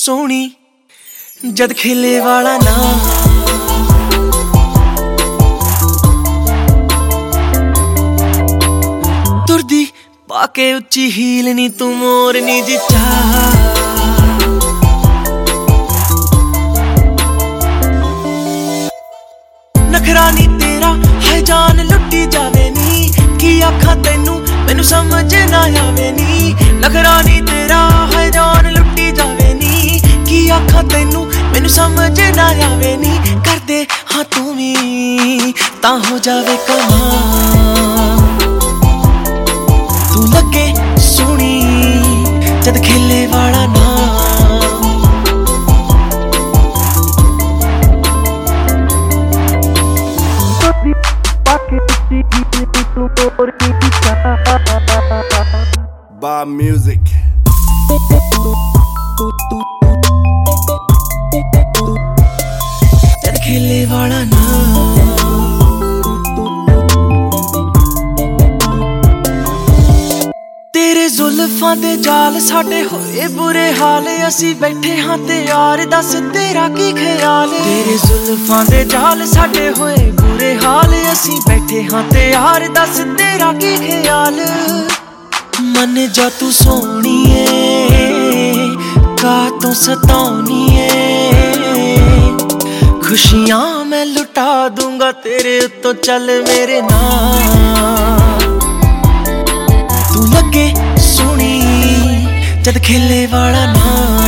सोहनी जद खेले वाला ना तुरदी पाके उच्ची हील नी तू मोरनी जी चाह नखरा नी तेरा है जान लुटी जावे नी की आखा तेनू मैनू समझ ना आवे नी नखरा नी तेरा है जान लुटी जावे नी की आखा तेनू मैनू समझ ना आवे नी कर दे हाँ तू भी ता हो जावे कमाल तू लगे सोहनी जद खेले वाला ना Bob Music. जद खेले वाला ना तेरे जुल्फां दे जाल साडे होए बुरे हाल असी बैठे हाँ ते यार दस तेरा की ख्याल तेरे जुल्फां दे जाल साडे होए बुरे हाल असी बैठे हाँ ते यार दस तेरा की ख्याल मन जा तू सोहणीए का तू सताउणीए खुशियां मैं लुटा दूंगा तेरे उत्तों चल मेरे नाल तू लगे सोहनी जद खेले वाला ना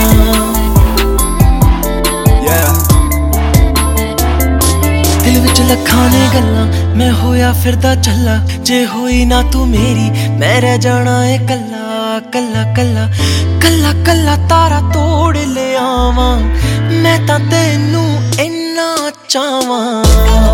दिल विच लखां ने गल्लां मैं होया फिरदा चला जे होई ना तू मेरी मैं रह जाना है कल्ला कल्ला कल्ला कल्ला कल्ला तारा तोड़ ले आवां मैं तां तैनू इन्ना चाहवां